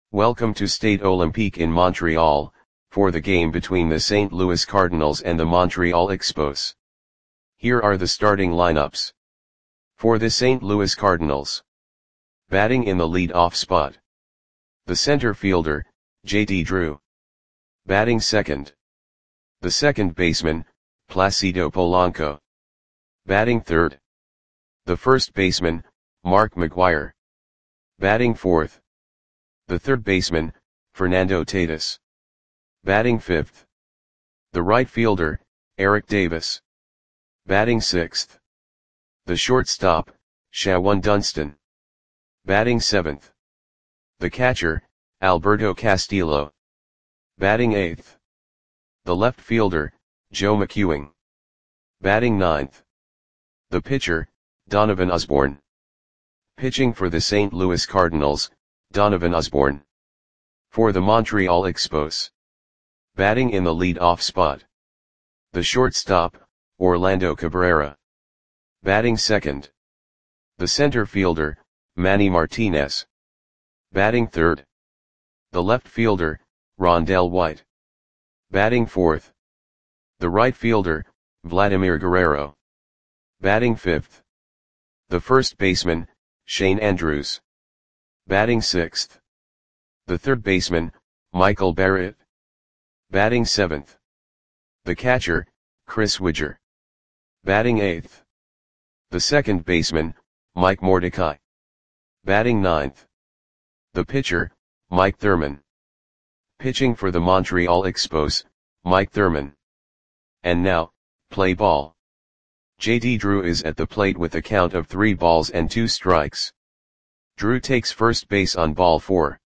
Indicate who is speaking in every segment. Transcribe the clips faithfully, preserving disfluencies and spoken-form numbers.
Speaker 1: Welcome to Stade Olympique in Montreal, for the game between the Saint Louis Cardinals and the Montreal Expos. Here are the starting lineups. For the Saint Louis Cardinals. Batting in the lead-off spot. The center fielder, J D Drew. Batting second. The second baseman, Placido Polanco. Batting third. The first baseman, Mark McGwire. Batting fourth. The third baseman, Fernando Tatis. Batting fifth. The right fielder, Eric Davis. Batting sixth. The shortstop, Shawon Dunston. Batting seventh. The catcher, Alberto Castillo. Batting eighth. The left fielder, Joe McEwing. Batting ninth. The pitcher, Donovan Osborne. Pitching for the Saint Louis Cardinals, Donovan Osborne. For the Montreal Expos. Batting in the lead-off spot. The shortstop, Orlando Cabrera. Batting second. The center fielder, Manny Martinez. Batting third. The left fielder, Rondell White. Batting fourth. The right fielder, Vladimir Guerrero. Batting fifth. The first baseman, Shane Andrews. Batting sixth. The third baseman, Michael Barrett. Batting seventh. The catcher, Chris Widger. Batting eighth. The second baseman, Mike Mordecai. Batting ninth. The pitcher, Mike Thurman. Pitching for the Montreal Expos, Mike Thurman. And now, play ball. J D Drew is at the plate with a count of three balls and two strikes. Drew takes first base on ball four.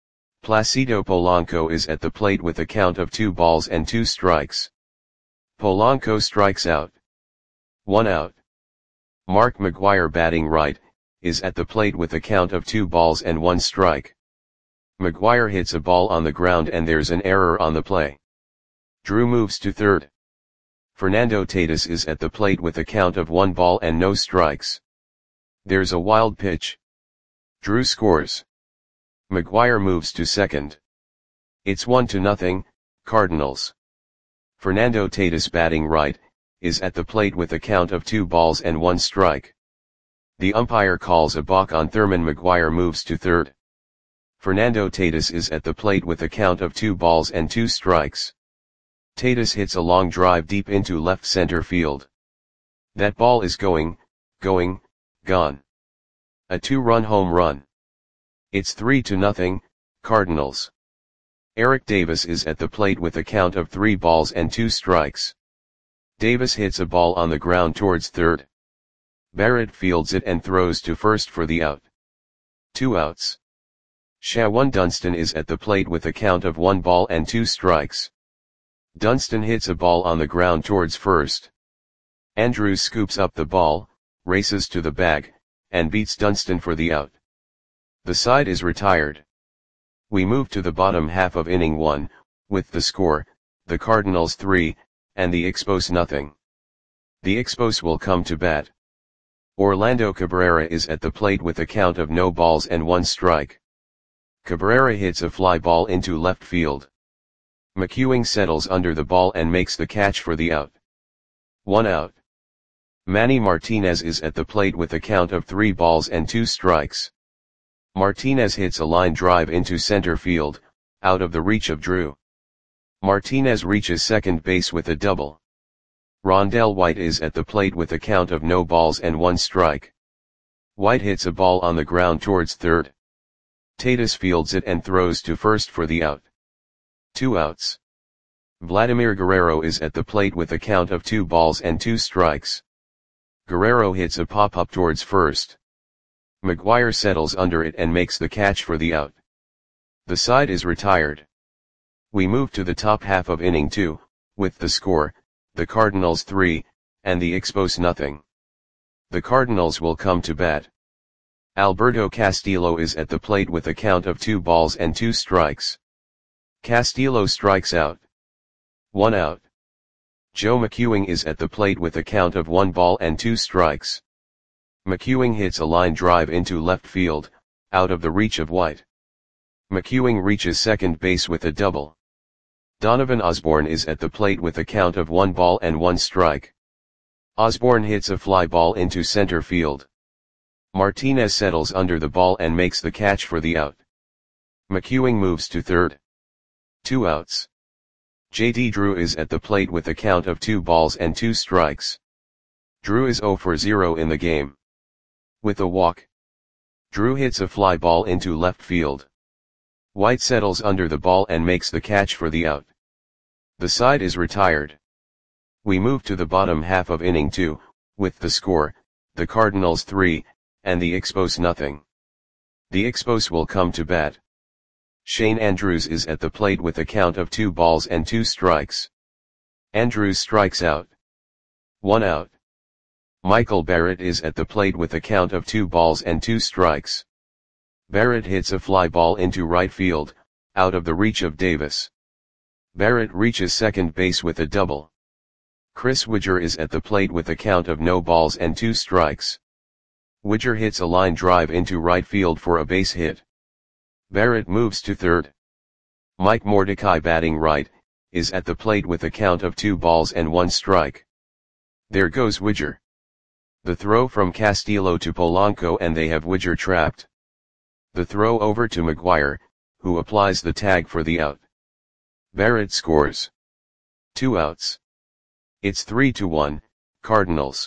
Speaker 1: Placido Polanco is at the plate with a count of two balls and two strikes. Polanco strikes out. One out. Mark McGwire, batting right, is at the plate with a count of two balls and one strike. McGwire hits a ball on the ground and there's an error on the play. Drew moves to third. Fernando Tatis is at the plate with a count of one ball and no strikes. There's a wild pitch. Drew scores. McGwire moves to second. It's one to nothing, Cardinals. Fernando Tatis, batting right, is at the plate with a count of two balls and one strike. The umpire calls a balk on Thurman. McGwire moves to third. Fernando Tatis is at the plate with a count of two balls and two strikes. Tatis hits a long drive deep into left center field. That ball is going, going, gone. A two-run home run. It's three to nothing, Cardinals. Eric Davis is at the plate with a count of three balls and two strikes. Davis hits a ball on the ground towards third. Barrett fields it and throws to first for the out. Two outs. Shawon Dunston is at the plate with a count of one ball and two strikes. Dunston hits a ball on the ground towards first. Andrews scoops up the ball, races to the bag, and beats Dunston for the out. The side is retired. We move to the bottom half of inning one, with the score, the Cardinals three, and the Expos nothing. The Expos will come to bat. Orlando Cabrera is at the plate with a count of no balls and one strike. Cabrera hits a fly ball into left field. McEwing settles under the ball and makes the catch for the out. One out. Manny Martinez is at the plate with a count of three balls and two strikes. Martinez hits a line drive into center field, out of the reach of Drew. Martinez reaches second base with a double. Rondell White is at the plate with a count of no balls and one strike. White hits a ball on the ground towards third. Tatis fields it and throws to first for the out. Two outs. Vladimir Guerrero is at the plate with a count of two balls and two strikes. Guerrero hits a pop-up towards first. McGwire settles under it and makes the catch for the out. The side is retired. We move to the top half of inning two, with the score, the Cardinals three, and the Expos nothing. The Cardinals will come to bat. Alberto Castillo is at the plate with a count of two balls and two strikes. Castillo strikes out. One out. Joe McEwing is at the plate with a count of one ball and two strikes. McEwing hits a line drive into left field, out of the reach of White. McEwing reaches second base with a double. Donovan Osborne is at the plate with a count of one ball and one strike. Osborne hits a fly ball into center field. Martinez settles under the ball and makes the catch for the out. McEwing moves to third. Two outs. J D Drew is at the plate with a count of two balls and two strikes. Drew is zero for zero in the game. With a walk, Drew hits a fly ball into left field. White settles under the ball and makes the catch for the out. The side is retired. We move to the bottom half of inning two, with the score, the Cardinals three, and the Expos nothing. The Expos will come to bat. Shane Andrews is at the plate with a count of two balls and two strikes. Andrews strikes out. One out. Michael Barrett is at the plate with a count of two balls and two strikes. Barrett hits a fly ball into right field, out of the reach of Davis. Barrett reaches second base with a double. Chris Widger is at the plate with a count of no balls and two strikes. Widger hits a line drive into right field for a base hit. Barrett moves to third. Mike Mordecai, batting right, is at the plate with a count of two balls and one strike. There goes Widger. The throw from Castillo to Polanco and they have Widger trapped. The throw over to McGuire, who applies the tag for the out. Barrett scores. Two outs. It's three to one, Cardinals.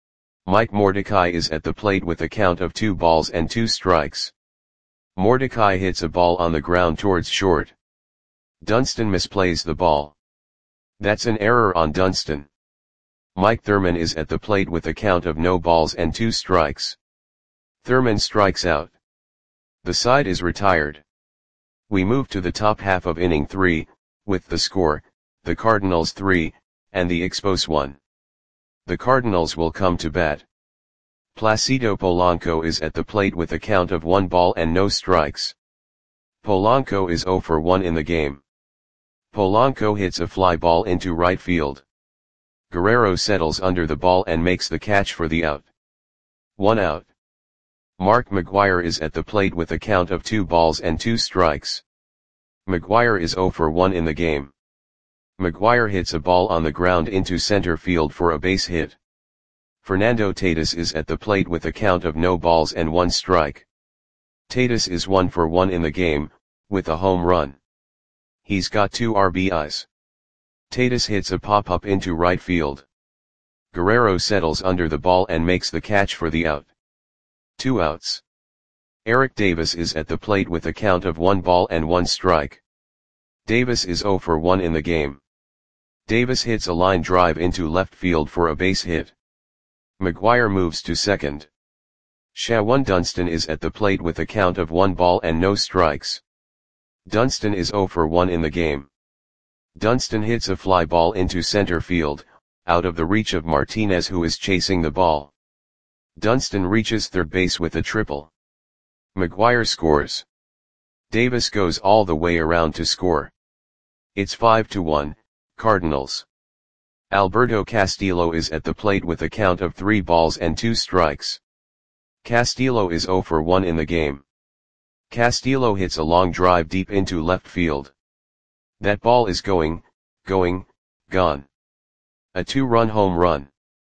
Speaker 1: Mike Mordecai is at the plate with a count of two balls and two strikes. Mordecai hits a ball on the ground towards short. Dunston misplays the ball. That's an error on Dunston. Mike Thurman is at the plate with a count of no balls and two strikes. Thurman strikes out. The side is retired. We move to the top half of inning three, with the score, the Cardinals three, and the Expos one. The Cardinals will come to bat. Placido Polanco is at the plate with a count of one ball and no strikes. Polanco is zero for one in the game. Polanco hits a fly ball into right field. Guerrero settles under the ball and makes the catch for the out. One out. Mark McGuire is at the plate with a count of two balls and two strikes. McGuire is zero for one in the game. McGuire hits a ball on the ground into center field for a base hit. Fernando Tatis is at the plate with a count of no balls and one strike. Tatis is one for one in the game, with a home run. He's got two R B Is. Tatis hits a pop-up into right field. Guerrero settles under the ball and makes the catch for the out. Two outs. Eric Davis is at the plate with a count of one ball and one strike. Davis is zero for one in the game. Davis hits a line drive into left field for a base hit. McGuire moves to second. Shawan Dunston is at the plate with a count of one ball and no strikes. Dunston is zero for one in the game. Dunston hits a fly ball into center field, out of the reach of Martinez, who is chasing the ball. Dunston reaches third base with a triple. McGuire scores. Davis goes all the way around to score. It's five to one, Cardinals. Alberto Castillo is at the plate with a count of three balls and two strikes. Castillo is zero for one in the game. Castillo hits a long drive deep into left field. That ball is going, going, gone. A two-run home run.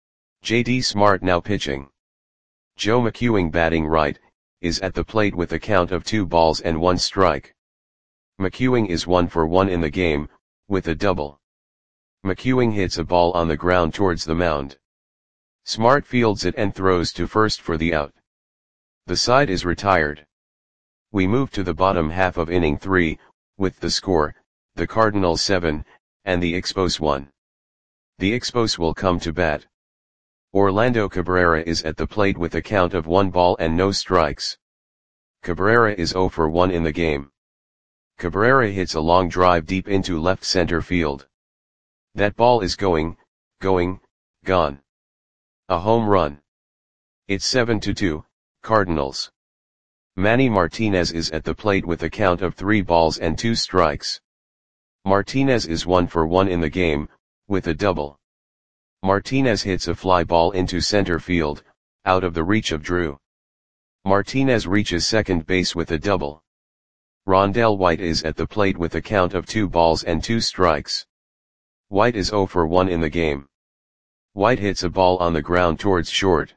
Speaker 1: J D Smart now pitching. Joe McEwing, batting right, is at the plate with a count of two balls and one strike. McEwing is one for one in the game, with a double. McEwing hits a ball on the ground towards the mound. Smart fields it and throws to first for the out. The side is retired. We move to the bottom half of inning three, with the score, the Cardinals seven, and the Expos one. The Expos will come to bat. Orlando Cabrera is at the plate with a count of one ball and no strikes. Cabrera is zero for one in the game. Cabrera hits a long drive deep into left center field. That ball is going, going, gone. A home run. It's seven to two, Cardinals. Manny Martinez is at the plate with a count of three balls and two strikes. Martinez is one for one in the game, with a double. Martinez hits a fly ball into center field, out of the reach of Drew. Martinez reaches second base with a double. Rondell White is at the plate with a count of two balls and two strikes. White is zero for one in the game. White hits a ball on the ground towards short.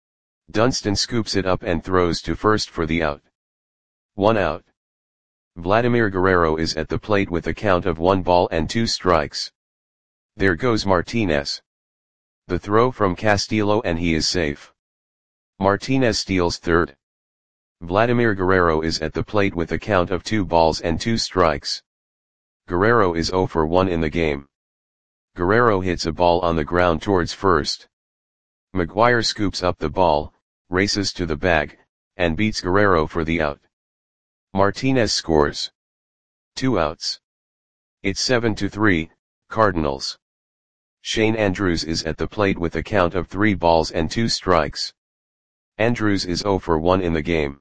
Speaker 1: Dunston scoops it up and throws to first for the out. One out. Vladimir Guerrero is at the plate with a count of one ball and two strikes. There goes Martinez. The throw from Castillo and he is safe. Martinez steals third. Vladimir Guerrero is at the plate with a count of two balls and two strikes. Guerrero is zero for one in the game. Guerrero hits a ball on the ground towards first. McGuire scoops up the ball, races to the bag, and beats Guerrero for the out. Martinez scores. Two outs. It's seven to three, Cardinals. Shane Andrews is at the plate with a count of three balls and two strikes. Andrews is zero for one in the game.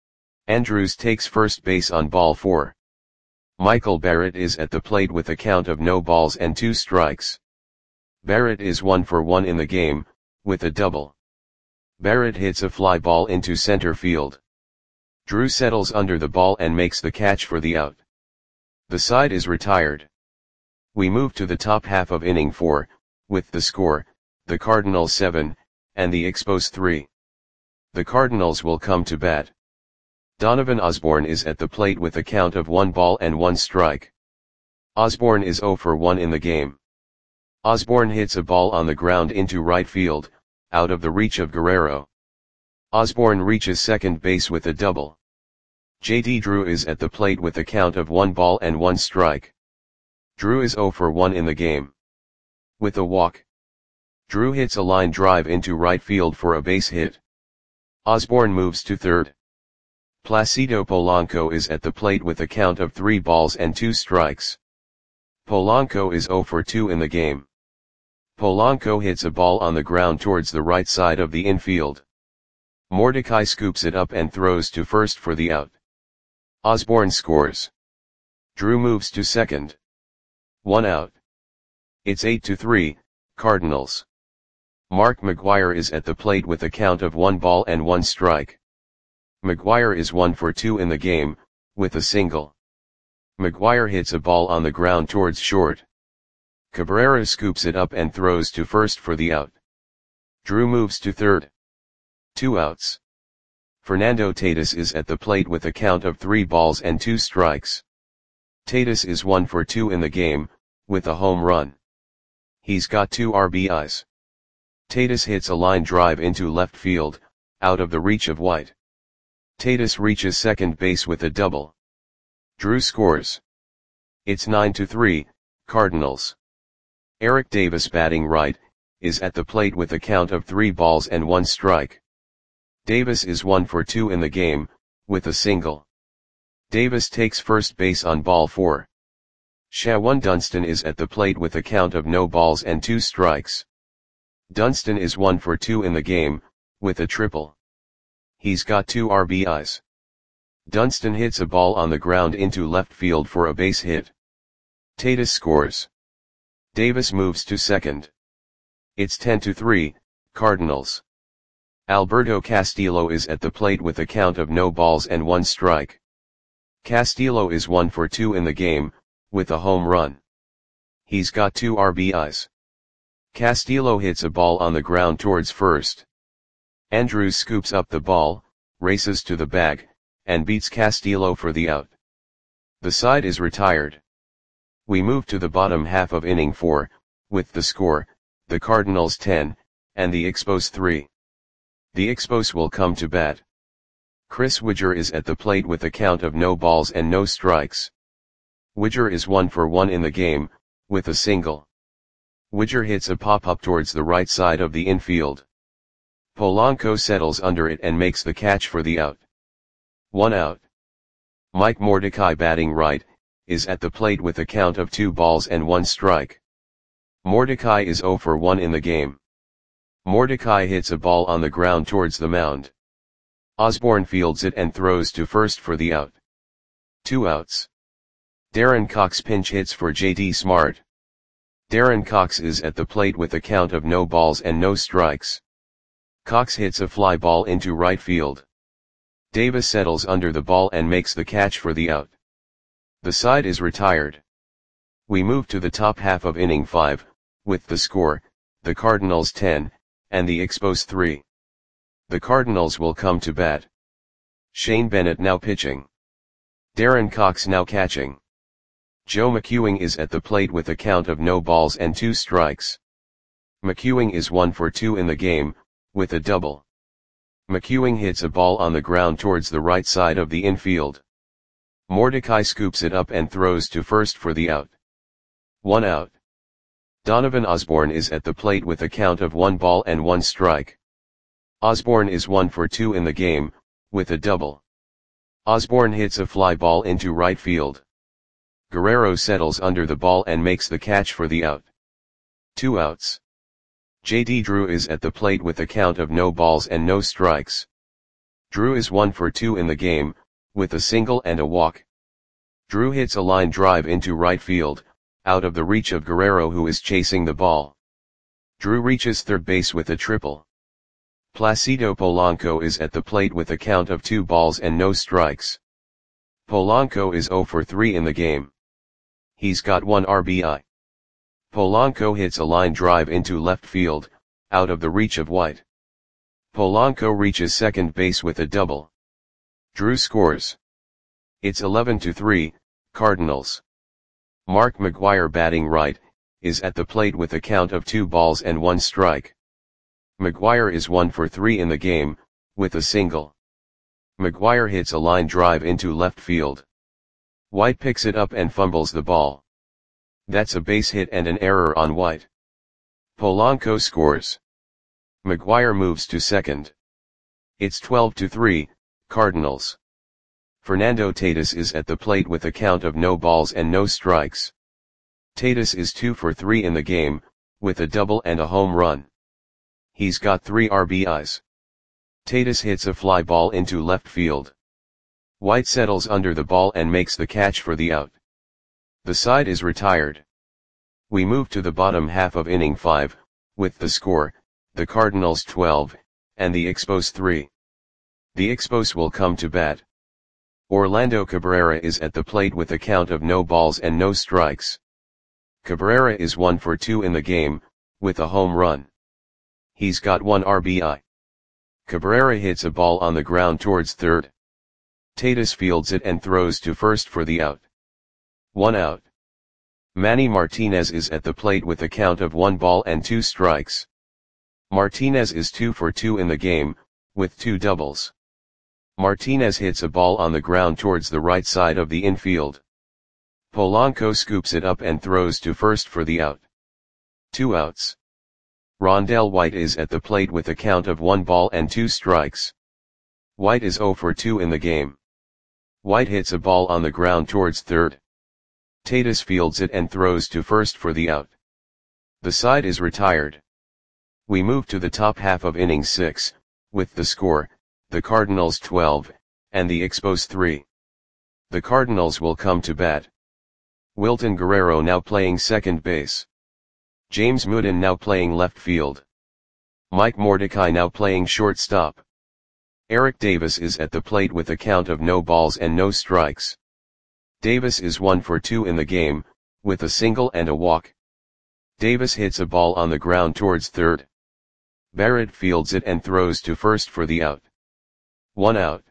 Speaker 1: Andrews takes first base on ball four. Michael Barrett is at the plate with a count of no balls and two strikes. Barrett is one for one in the game, with a double. Barrett hits a fly ball into center field. Drew settles under the ball and makes the catch for the out. The side is retired. We move to the top half of inning four, with the score, the Cardinals seven, and the Expos three. The Cardinals will come to bat. Donovan Osborne is at the plate with a count of one ball and one strike. Osborne is zero for one in the game. Osborne hits a ball on the ground into right field, out of the reach of Guerrero. Osborne reaches second base with a double. J D Drew is at the plate with a count of one ball and one strike. Drew is zero for one in the game. With a walk. Drew hits a line drive into right field for a base hit. Osborne moves to third. Placido Polanco is at the plate with a count of three balls and two strikes. Polanco is zero for two in the game. Polanco hits a ball on the ground towards the right side of the infield. Mordecai scoops it up and throws to first for the out. Osborne scores. Drew moves to second. One out. It's eight to three, Cardinals. Mark McGuire is at the plate with a count of one ball and one strike. McGuire is one for two in the game, with a single. McGuire hits a ball on the ground towards short. Cabrera scoops it up and throws to first for the out. Drew moves to third. Two outs. Fernando Tatis is at the plate with a count of three balls and two strikes. Tatis is one for two in the game, with a home run. He's got two R B Is. Tatis hits a line drive into left field, out of the reach of White. Tatis reaches second base with a double. Drew scores. It's nine to three, Cardinals. Eric Davis, batting right, is at the plate with a count of three balls and one strike. Davis is one for two in the game, with a single. Davis takes first base on ball four. Shawan Dunston is at the plate with a count of no balls and two strikes. Dunston is one for two in the game, with a triple. He's got two R B Is. Dunston hits a ball on the ground into left field for a base hit. Tatis scores. Davis moves to second. It's ten to three, Cardinals. Alberto Castillo is at the plate with a count of no balls and one strike. Castillo is one for two in the game, with a home run. He's got two R B Is. Castillo hits a ball on the ground towards first. Andrews scoops up the ball, races to the bag, and beats Castillo for the out. The side is retired. We move to the bottom half of inning four, with the score, the Cardinals ten, and the Expos three. The Expos will come to bat. Chris Widger is at the plate with a count of no balls and no strikes. Widger is one for one in the game, with a single. Widger hits a pop-up towards the right side of the infield. Polanco settles under it and makes the catch for the out. One out. Mike Mordecai, batting right, is at the plate with a count of two balls and one strike. Mordecai is zero for one in the game. Mordecai hits a ball on the ground towards the mound. Osborne fields it and throws to first for the out. Two outs. Darren Cox pinch hits for J D Smart. Darren Cox is at the plate with a count of no balls and no strikes. Cox hits a fly ball into right field. Davis settles under the ball and makes the catch for the out. The side is retired. We move to the top half of inning five, with the score, the Cardinals ten, and the Expos three. The Cardinals will come to bat. Shane Bennett now pitching. Darren Cox now catching. Joe McEwing is at the plate with a count of no balls and two strikes. McEwing is one for two in the game, with a double. McEwing hits a ball on the ground towards the right side of the infield. Mordecai scoops it up and throws to first for the out. One out. Donovan Osborne is at the plate with a count of one ball and one strike. Osborne is one for two in the game, with a double. Osborne hits a fly ball into right field. Guerrero settles under the ball and makes the catch for the out. Two outs. J D Drew is at the plate with a count of no balls and no strikes. Drew is one for two in the game, with a single and a walk. Drew hits a line drive into right field, out of the reach of Guerrero who is chasing the ball. Drew reaches third base with a triple. Placido Polanco is at the plate with a count of two balls and no strikes. Polanco is zero for three in the game. He's got one R B I. Polanco hits a line drive into left field, out of the reach of White. Polanco reaches second base with a double. Drew scores. It's eleven to three, Cardinals. Mark McGwire batting right, is at the plate with a count of two balls and one strike. McGwire is one for three in the game, with a single. McGwire hits a line drive into left field. White picks it up and fumbles the ball. That's a base hit and an error on White. Polanco scores. McGwire moves to second. It's twelve to three, Cardinals. Fernando Tatis is at the plate with a count of no balls and no strikes. Tatis is two for three in the game, with a double and a home run. He's got three R B Is. Tatis hits a fly ball into left field. White settles under the ball and makes the catch for the out. The side is retired. We move to the bottom half of inning five, with the score, the Cardinals twelve, and the Expos three. The Expos will come to bat. Orlando Cabrera is at the plate with a count of no balls and no strikes. Cabrera is one for two in the game, with a home run. He's got one R B I. Cabrera hits a ball on the ground towards third. Tatis fields it and throws to first for the out. One out. Manny Martinez is at the plate with a count of one ball and two strikes. Martinez is two for two in the game, with two doubles. Martinez hits a ball on the ground towards the right side of the infield. Polanco scoops it up and throws to first for the out. Two outs. Rondell White is at the plate with a count of one ball and two strikes. White is zero for two in the game. White hits a ball on the ground towards third. Tatis fields it and throws to first for the out. The side is retired. We move to the top half of inning six, with the score, the Cardinals twelve, and the Expos three. The Cardinals will come to bat. Wilton Guerrero now playing second base. James Mooden now playing left field. Mike Mordecai now playing shortstop. Eric Davis is at the plate with a count of no balls and no strikes. Davis is one for two in the game, with a single and a walk. Davis hits a ball on the ground towards third. Barrett fields it and throws to first for the out. One out.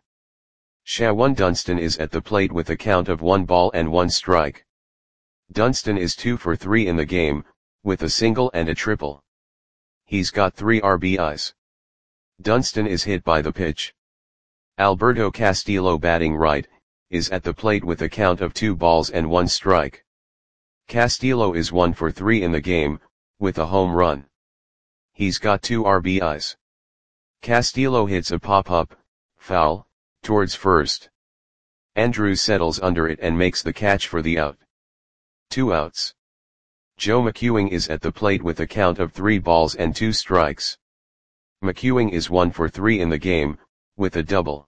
Speaker 1: Shawan Dunston is at the plate with a count of one ball and one strike. Dunston is two for three in the game, with a single and a triple. He's got three R B Is. Dunston is hit by the pitch. Alberto Castillo batting right, is at the plate with a count of two balls and one strike. Castillo is one for three in the game, with a home run. He's got two R B Is. Castillo hits a pop-up, foul, towards first. Andrews settles under it and makes the catch for the out. Two outs. Joe McEwing is at the plate with a count of three balls and two strikes. McEwing is one for three in the game, with a double.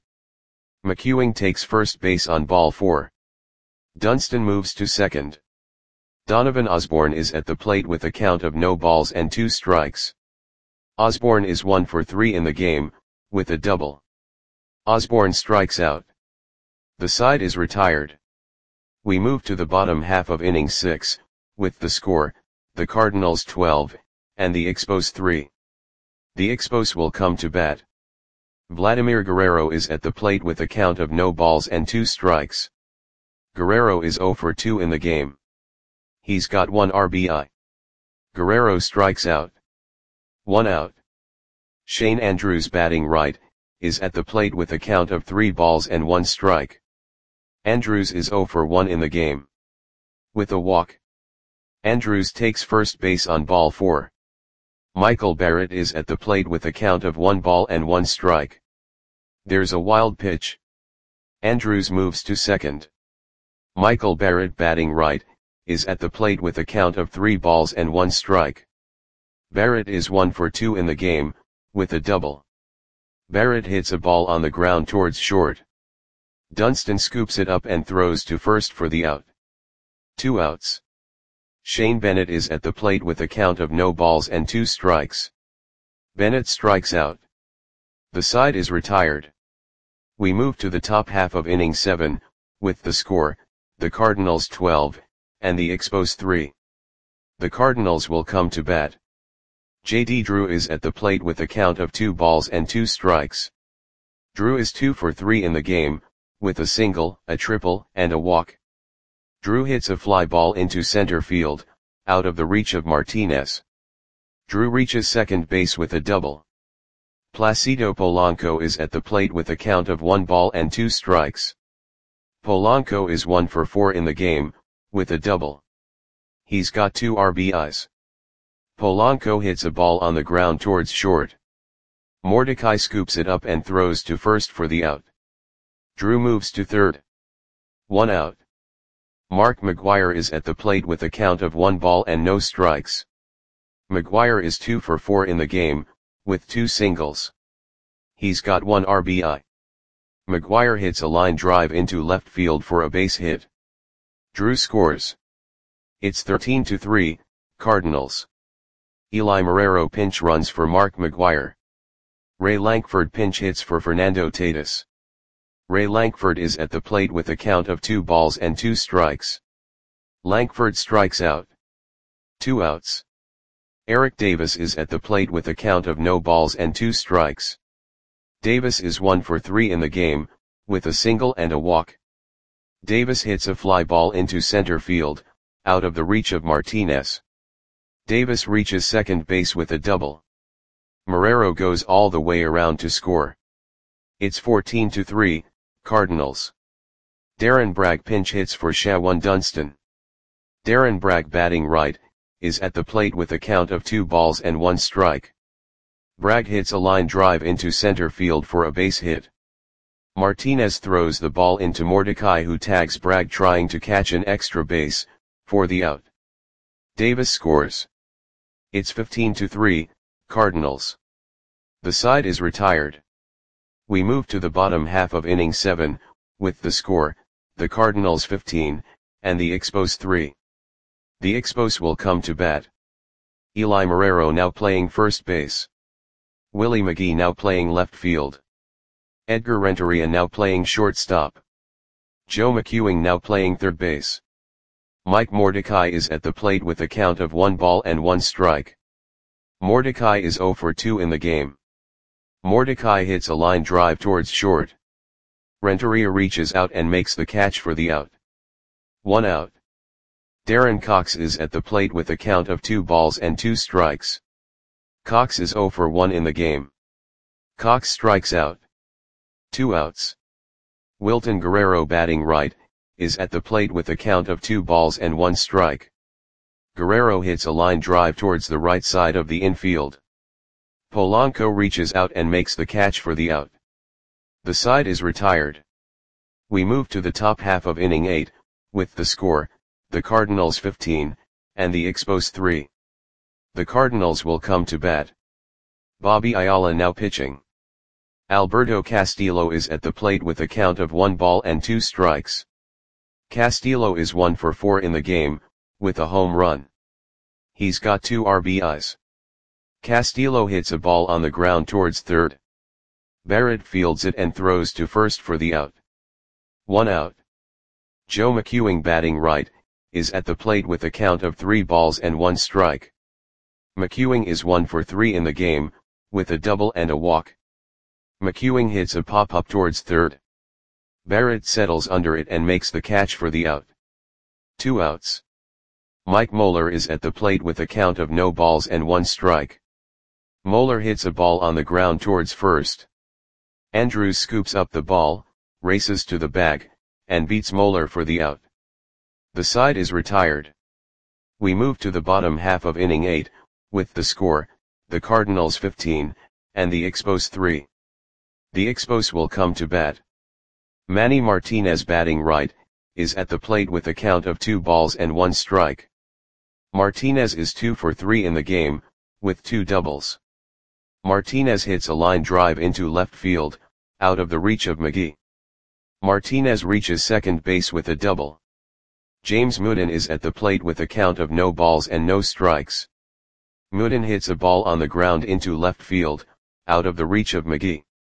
Speaker 1: McEwing takes first base on ball four. Dunston moves to second. Donovan Osborne is at the plate with a count of no balls and two strikes. Osborne is one for three in the game, with a double. Osborne strikes out. The side is retired. We move to the bottom half of inning six, with the score, the Cardinals twelve, and the Expos three. The Expos will come to bat. Vladimir Guerrero is at the plate with a count of no balls and two strikes. Guerrero is zero for two in the game. He's got one R B I. Guerrero strikes out. One out. Shane Andrews, batting right, is at the plate with a count of three balls and one strike. Andrews is zero for one in the game. With a walk. Andrews takes first base on ball four. Michael Barrett is at the plate with a count of one ball and one strike. There's a wild pitch. Andrews moves to second. Michael Barrett, batting right, is at the plate with a count of three balls and one strike. Barrett is one for two in the game, with a double. Barrett hits a ball on the ground towards short. Dunston scoops it up and throws to first for the out. Two outs. Shane Bennett is at the plate with a count of no balls and two strikes. Bennett strikes out. The side is retired. We move to the top half of inning seven, with the score, the Cardinals twelve, and the Expos three. The Cardinals will come to bat. J D Drew is at the plate with a count of two balls and two strikes. Drew is two for three in the game, with a single, a triple, and a walk. Drew hits a fly ball into center field, out of the reach of Martinez. Drew reaches second base with a double. Placido Polanco is at the plate with a count of one ball and two strikes. Polanco is one for four in the game, with a double. He's got two R B Is. Polanco hits a ball on the ground towards short. Mordecai scoops it up and throws to first for the out. Drew moves to third. One out. Mark McGwire is at the plate with a count of one ball and no strikes. McGwire is two for four in the game, with two singles. He's got one R B I. McGwire hits a line drive into left field for a base hit. Drew scores. It's thirteen to three, Cardinals. Eli Marrero pinch runs for Mark McGwire. Ray Lankford pinch hits for Fernando Tatis. Ray Lankford is at the plate with a count of two balls and two strikes. Lankford strikes out. Two outs. Eric Davis is at the plate with a count of no balls and two strikes. Davis is one for three in the game, with a single and a walk. Davis hits a fly ball into center field, out of the reach of Martinez. Davis reaches second base with a double. Marrero goes all the way around to score. It's fourteen to three, Cardinals. Darren Bragg pinch hits for Shawan Dunston. Darren Bragg, batting right, is at the plate with a count of two balls and one strike. Bragg hits a line drive into center field for a base hit. Martinez throws the ball into Mordecai, who tags Bragg trying to catch an extra base, for the out. Davis scores. It's fifteen to three, Cardinals. The side is retired. We move to the bottom half of inning seven, with the score, the Cardinals fifteen, and the Expos three. The Expos will come to bat. Eli Marrero now playing first base. Willie McGee now playing left field. Edgar Renteria now playing shortstop. Joe McEwing now playing third base. Mike Mordecai is at the plate with a count of one ball and one strike. Mordecai is zero for two in the game. Mordecai hits a line drive towards short. Renteria reaches out and makes the catch for the out. One out. Darren Cox is at the plate with a count of two balls and two strikes. Cox is zero for one in the game. Cox strikes out. Two outs. Wilton Guerrero, batting right, is at the plate with a count of two balls and one strike. Guerrero hits a line drive towards the right side of the infield. Polanco reaches out and makes the catch for the out. The side is retired. We move to the top half of inning eight, with the score, the Cardinals fifteen, and the Expos three. The Cardinals will come to bat. Bobby Ayala now pitching. Alberto Castillo is at the plate with a count of one ball and two strikes. Castillo is one for four in the game, with a home run. He's got two R B Is. Castillo hits a ball on the ground towards third. Barrett fields it and throws to first for the out. One out. Joe McEwing batting right, is at the plate with a count of three balls and one strike. McEwing is one for three in the game, with a double and a walk. McEwing hits a pop-up towards third. Barrett settles under it and makes the catch for the out. Two outs. Mike Moeller is at the plate with a count of no balls and one strike. Moeller hits a ball on the ground towards first. Andrews scoops up the ball, races to the bag, and beats Moeller for the out. The side is retired. We move to the bottom half of inning eight, with the score, the Cardinals fifteen, and the Expos three. The Expos will come to bat. Manny Martinez batting right, is at the plate with a count of two balls and one strike. Martinez is two for three in the game, with two doubles. Martinez hits a line drive into left field, out of the reach of McGee. Martinez reaches second base with a double. James Mooden is at the plate with a count of no balls and no strikes. Mooden hits a ball on the ground into left field, out of the reach of McGee.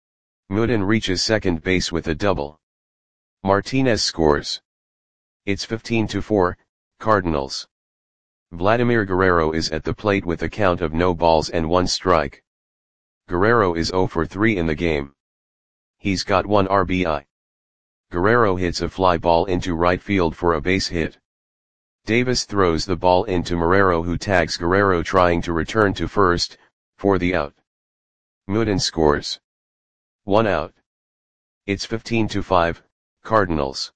Speaker 1: Mooden reaches second base with a double. Martinez scores. It's fifteen to four, Cardinals. Vladimir Guerrero is at the plate with a count of no balls and one strike. Guerrero is zero for three in the game. He's got one R B I. Guerrero hits a fly ball into right field for a base hit. Davis throws the ball into Marrero, who tags Guerrero trying to return to first, for the out. Mooden scores. One out. It's fifteen to five, Cardinals.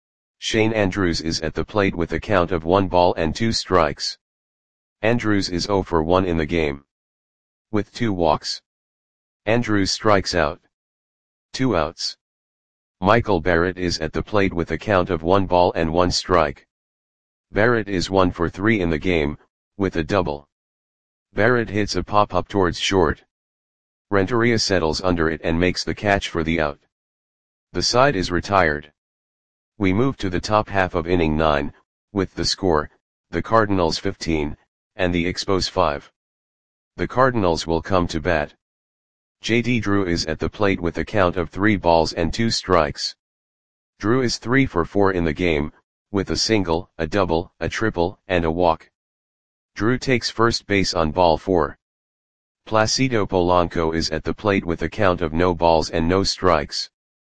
Speaker 1: Shane Andrews is at the plate with a count of one ball and two strikes. Andrews is zero for one in the game. With two walks. Andrews strikes out. Two outs. Michael Barrett is at the plate with a count of one ball and one strike. Barrett is one for three in the game, with a double. Barrett hits a pop-up towards short. Renteria settles under it and makes the catch for the out. The side is retired. We move to the top half of inning nine, with the score, the Cardinals fifteen, and the Expos five. The Cardinals will come to bat. J D Drew is at the plate with a count of three balls and two strikes. Drew is three for four in the game, with a single, a double, a triple, and a walk. Drew takes first base on ball four. Placido Polanco is at the plate with a count of no balls and no strikes.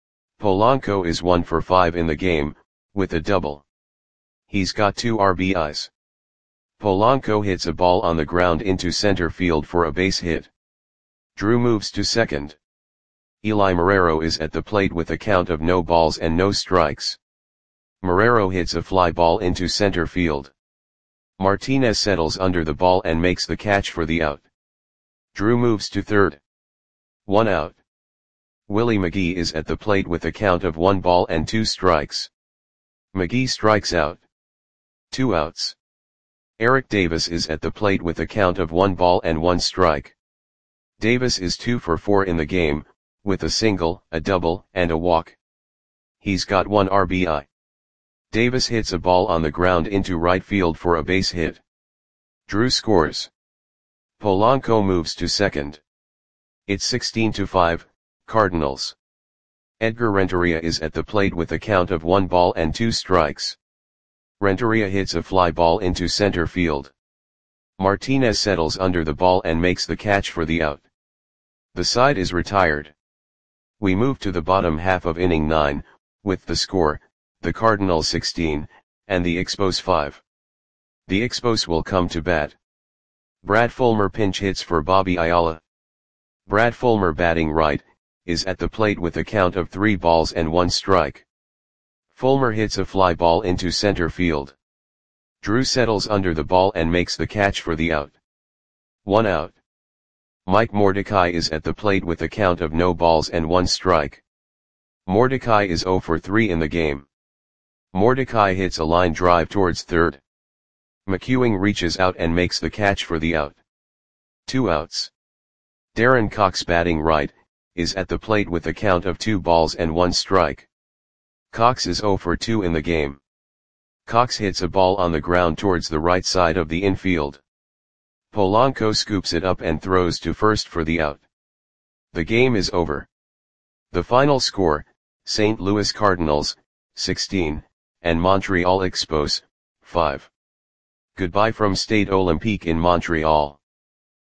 Speaker 1: Polanco is one for five in the game, with a double. He's got two R B Is. Polanco hits a ball on the ground into center field for a base hit. Drew moves to second. Eli Marrero is at the plate with a count of no balls and no strikes. Marrero hits a fly ball into center field. Martinez settles under the ball and makes the catch for the out. Drew moves to third. One out. Willie McGee is at the plate with a count of one ball and two strikes. McGee strikes out. Two outs. Eric Davis is at the plate with a count of one ball and one strike. Davis is two for four in the game, with a single, a double, and a walk. He's got one R B I. Davis hits a ball on the ground into right field for a base hit. Drew scores. Polanco moves to second. It's sixteen to five, Cardinals. Edgar Renteria is at the plate with a count of one ball and two strikes. Renteria hits a fly ball into center field. Martinez settles under the ball and makes the catch for the out. The side is retired. We move to the bottom half of inning nine, with the score, the Cardinals sixteen, and the Expos five. The Expos will come to bat. Brad Fulmer pinch hits for Bobby Ayala. Brad Fulmer batting right, is at the plate with a count of three balls and one strike. Fulmer hits a fly ball into center field. Drew settles under the ball and makes the catch for the out. One out. Mike Mordecai is at the plate with a count of no balls and one strike. Mordecai is zero for three in the game. Mordecai hits a line drive towards third. McEwing reaches out and makes the catch for the out. Two outs. Darren Cox batting right, is at the plate with a count of two balls and one strike. Cox is zero for two in the game. Cox hits a ball on the ground towards the right side of the infield. Polanco scoops it up and throws to first for the out. The game is over. The final score, Saint Louis Cardinals, sixteen, and Montreal Expos, five. Goodbye from Stade Olympique in Montreal.